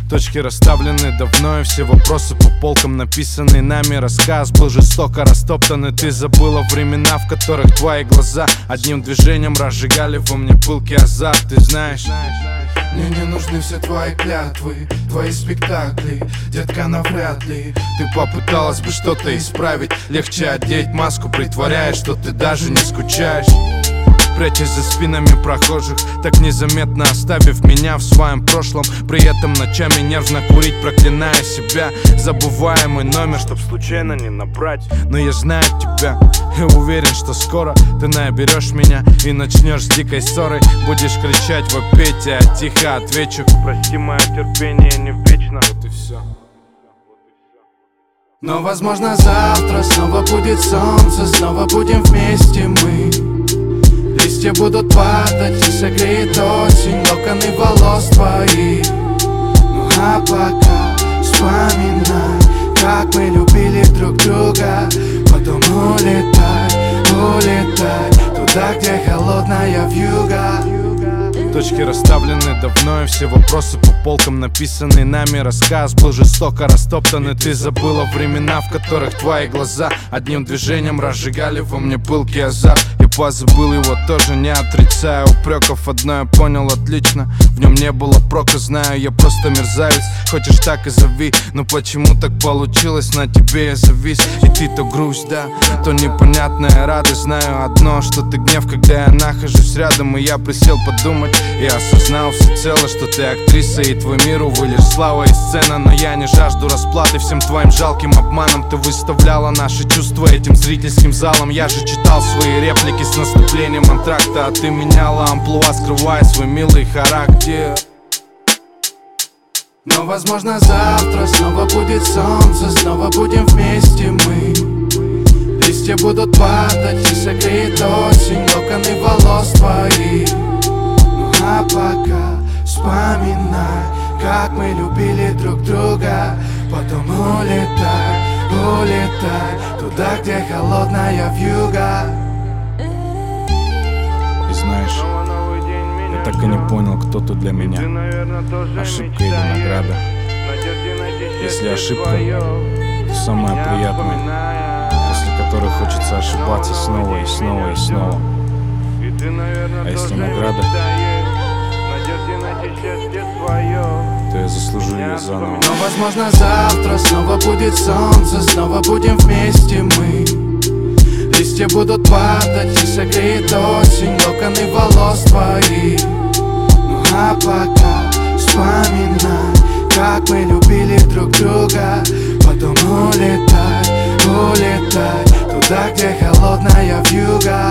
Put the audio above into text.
Точки расставлены давно, и все вопросы по полкам написаны нами. Рассказ был жестоко растоптан, и ты забыла времена, в которых твои глаза одним движением разжигали во мне пылкий азарт. Ты знаешь, мне не нужны все твои клятвы, твои спектакли, детка, навряд ли ты попыталась бы что-то исправить. Легче одеть маску, притворяясь, что ты даже не скучаешь, прячась за спинами прохожих, так незаметно оставив меня в своем прошлом. При этом ночами нервно курить, проклиная себя, забывая мой номер, чтоб случайно не набрать. Но я знаю тебя и уверен, что скоро ты наберешь меня и начнешь с дикой ссорой. Будешь кричать, вопить, а я тихо отвечу: прости, мое терпение не вечно. Вот и все. Но возможно завтра снова будет солнце, снова будем вместе мы. Листья будут падать и согреет осень локоны волос твоих. Ну а пока вспоминай, как мы любили друг друга. Потом улетай, улетай туда, где холодная вьюга. Точки расставлены давно, и все вопросы по полкам написаны нами. Рассказ был жестоко растоптан, и ты забыла времена, в которых твои глаза одним движением разжигали во мне пылкий азарт. Я позабыл его, тоже не отрицаю упреков. Одно я понял отлично: в нем не было прока. Знаю, я просто мерзавец, хочешь так и зови. Но почему так получилось, на тебе я завис. И ты то грусть, да, то непонятная радость. Знаю одно, что ты гнев, когда я нахожусь рядом. И я присел подумать и осознал всецело, что ты актриса, и твой мир, увы, лишь слава и сцена. Но я не жажду расплаты всем твоим жалким обманом. Ты выставляла наши чувства этим зрительским залом. Я же читал свои реплики с наступлением антракта, а ты меняла амплуа, скрывая свой милый характер. Но возможно завтра снова будет солнце, снова будем вместе мы. Листья будут падать и согреет осень локоны волос твоих. Ну а пока вспоминай, как мы любили друг друга. Потом улетай, улетай туда, где холодная вьюга. И знаешь, я так и не понял, кто тут для меня, ошибка или награда. Если ошибка, то самая приятная, после которой хочется ошибаться снова и снова и снова. А если награда, то я заслужу ее заново. Но возможно завтра снова будет солнце, снова будем вместе мы. Листья будут падать и согреет осень локоны волос твоих. Ну а пока вспоминай, как мы любили друг друга. Потом улетай, улетай туда, где холодная вьюга.